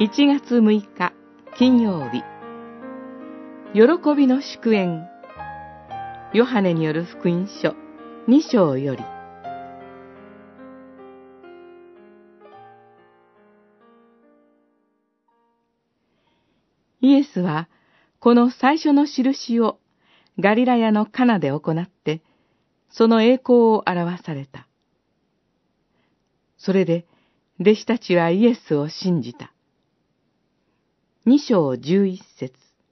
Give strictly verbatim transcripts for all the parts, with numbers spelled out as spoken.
いちがつむいか金曜日、喜びの祝宴、ヨハネによる福音書に章より。イエスはこの最初の印をガリラヤのカナで行って、その栄光を表された。それで弟子たちはイエスを信じた。に章じゅういち節。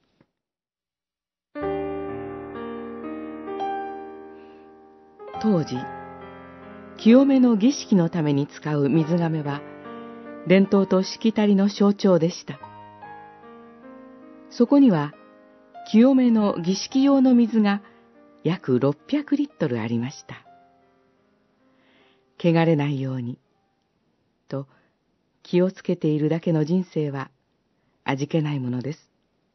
当時、清めの儀式のために使う水がめは、伝統としきたりの象徴でした。そこには、清めの儀式用の水が約ろっぴゃくリットルありました。汚れないように、と気をつけているだけの人生は味気ないものです。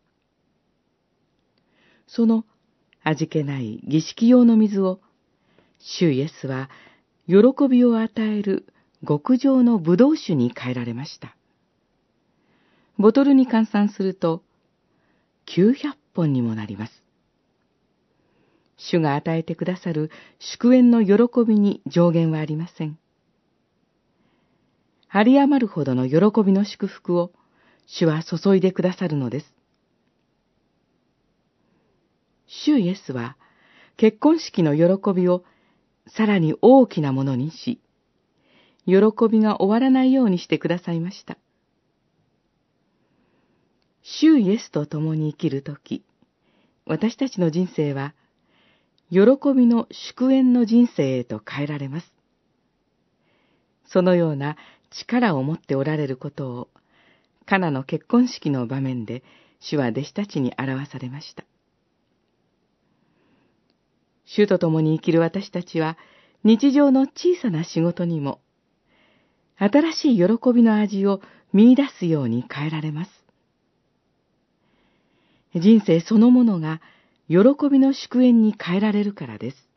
その味気ない儀式用の水を、主イエスは喜びを与える極上のブドウ酒に変えられました。ボトルに換算するときゅうひゃっぽんにもなります。主が与えてくださる祝宴の喜びに上限はありません。有り余るほどの喜びの祝福を主は注いでくださるのです。主イエスは結婚式の喜びをさらに大きなものにし、喜びが終わらないようにしてくださいました。主イエスと共に生きるとき、私たちの人生は、喜びの祝宴の人生へと変えられます。そのような力を持っておられることを、カナの結婚式の場面で主は弟子たちに表されました。主と共に生きる私たちは、日常の小さな仕事にも、新しい喜びの味を見出すように変えられます。人生そのものが喜びの祝宴に変えられるからです。